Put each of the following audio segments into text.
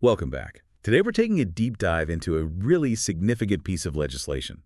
Welcome back. Today we're taking a deep dive into a really significant piece of legislation.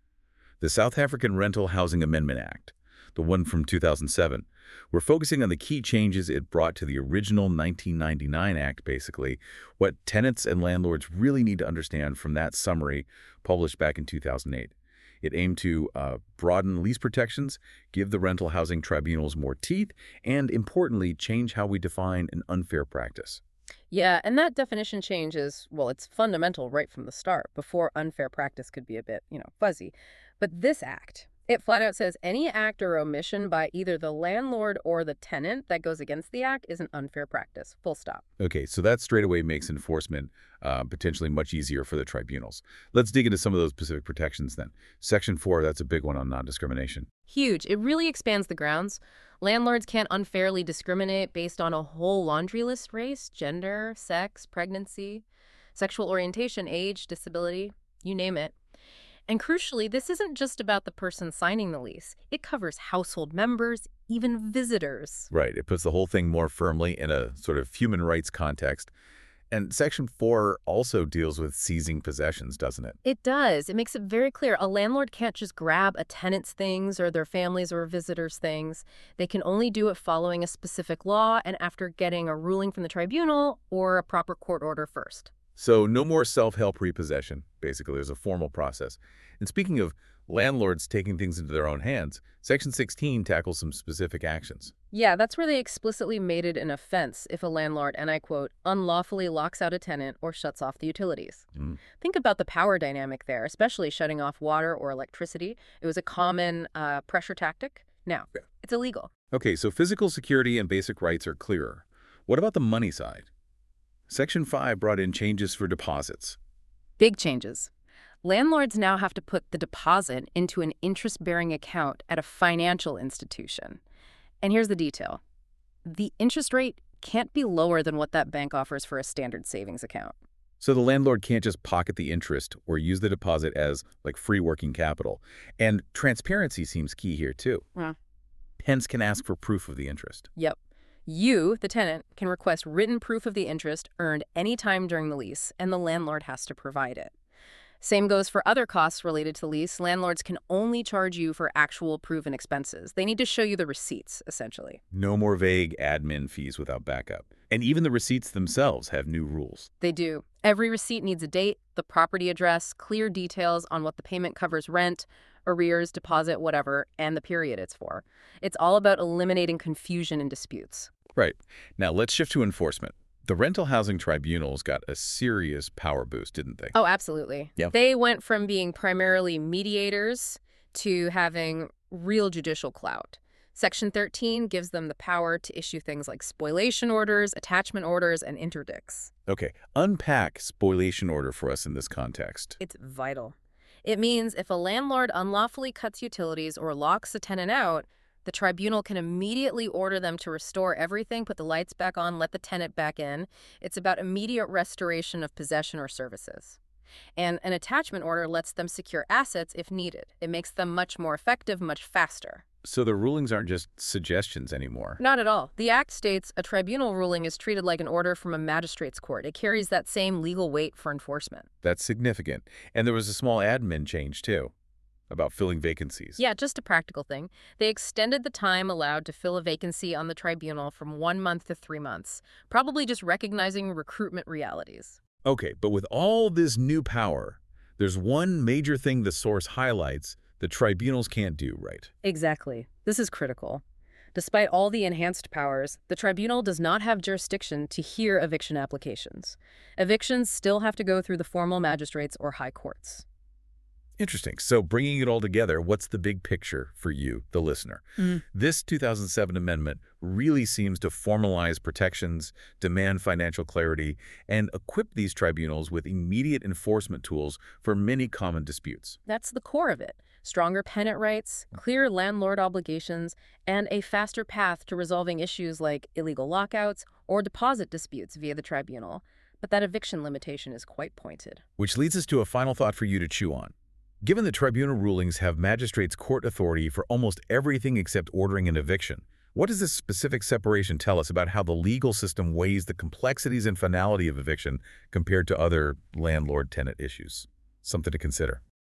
The South African Rental Housing Amendment Act, the one from 2007. We're focusing on the key changes it brought to the original 1999 Act, basically, what tenants and landlords really need to understand from that summary published back in 2008. It aimed to broaden lease protections, give the rental housing tribunals more teeth, and importantly, change how we define an unfair practice. Yeah, and that definition change is, well, it's fundamental right from the start. Before, unfair practice could be a bit, fuzzy. But this act, it flat out says any act or omission by either the landlord or the tenant that goes against the act is an unfair practice. Full stop. Okay, so that straight away makes enforcement potentially much easier for the tribunals. Let's dig into some of those specific protections then. Section 4, that's a big one on non-discrimination. Huge. It really expands the grounds. Landlords can't unfairly discriminate based on a whole laundry list: race, gender, sex, pregnancy, sexual orientation, age, disability, you name it. And crucially, this isn't just about the person signing the lease. It covers household members, even visitors. Right, it puts the whole thing more firmly in a sort of human rights context. And Section 4 also deals with seizing possessions, doesn't it? It does. It makes it very clear a landlord can't just grab a tenant's things or their families or visitors' things. They can only do it following a specific law and after getting a ruling from the tribunal or a proper court order first. So no more self-help repossession, basically. There's a formal process. And speaking of landlords taking things into their own hands, Section 16 tackles some specific actions. Yeah, that's where they explicitly made it an offense if a landlord, and I quote, unlawfully locks out a tenant or shuts off the utilities. Think about the power dynamic there, especially shutting off water or electricity. It was a common pressure tactic. Now, it's illegal. Okay, so physical security and basic rights are clearer. What about the money side? Section 5 brought in changes for deposits. Big changes. Landlords now have to put the deposit into an interest-bearing account at a financial institution. And here's the detail. The interest rate can't be lower than what that bank offers for a standard savings account. So the landlord can't just pocket the interest or use the deposit as, like, free working capital. And transparency seems key here, too. Tenants can ask for proof of the interest. Yep. You, the tenant, can request written proof of the interest earned any time during the lease, and the landlord has to provide it. Same goes for other costs related to the lease. Landlords can only charge you for actual proven expenses. They need to show you the receipts, essentially. No more vague admin fees without backup. And even the receipts themselves have new rules. They do. Every receipt needs a date, the property address, clear details on what the payment covers: rent, arrears, deposit, whatever, and the period it's for. It's all about eliminating confusion and disputes. Right. Now let's shift to enforcement. The rental housing tribunals got a serious power boost, didn't they? Oh, absolutely. Yeah. They went from being primarily mediators to having real judicial clout. Section 13 gives them the power to issue things like spoliation orders, attachment orders, and interdicts. Okay, unpack spoliation order for us in this context. It's vital. It means if a landlord unlawfully cuts utilities or locks a tenant out, the tribunal can immediately order them to restore everything, put the lights back on, let the tenant back in. It's about immediate restoration of possession or services. And an attachment order lets them secure assets if needed. It makes them much more effective, much faster. So the rulings aren't just suggestions anymore. Not at all. The Act states a tribunal ruling is treated like an order from a magistrate's court. It carries that same legal weight for enforcement. That's significant. And there was a small admin change, too, about filling vacancies. Yeah, just a practical thing. They extended the time allowed to fill a vacancy on the tribunal from 1 month to 3 months, probably just recognizing recruitment realities. Okay, but with all this new power, there's one major thing the source highlights the tribunals can't do, right? Exactly. This is critical. Despite all the enhanced powers, the tribunal does not have jurisdiction to hear eviction applications. Evictions still have to go through the formal magistrates or high courts. Interesting. So bringing it all together, what's the big picture for you, the listener? This 2007 amendment really seems to formalize protections, demand financial clarity, and equip these tribunals with immediate enforcement tools for many common disputes. That's the core of it. Stronger tenant rights, clear landlord obligations, and a faster path to resolving issues like illegal lockouts or deposit disputes via the tribunal. But that eviction limitation is quite pointed. Which leads us to a final thought for you to chew on. Given the tribunal rulings have magistrates' court authority for almost everything except ordering an eviction, What does this specific separation tell us about how the legal system weighs the complexities and finality of eviction compared to other landlord-tenant issues? Something to consider.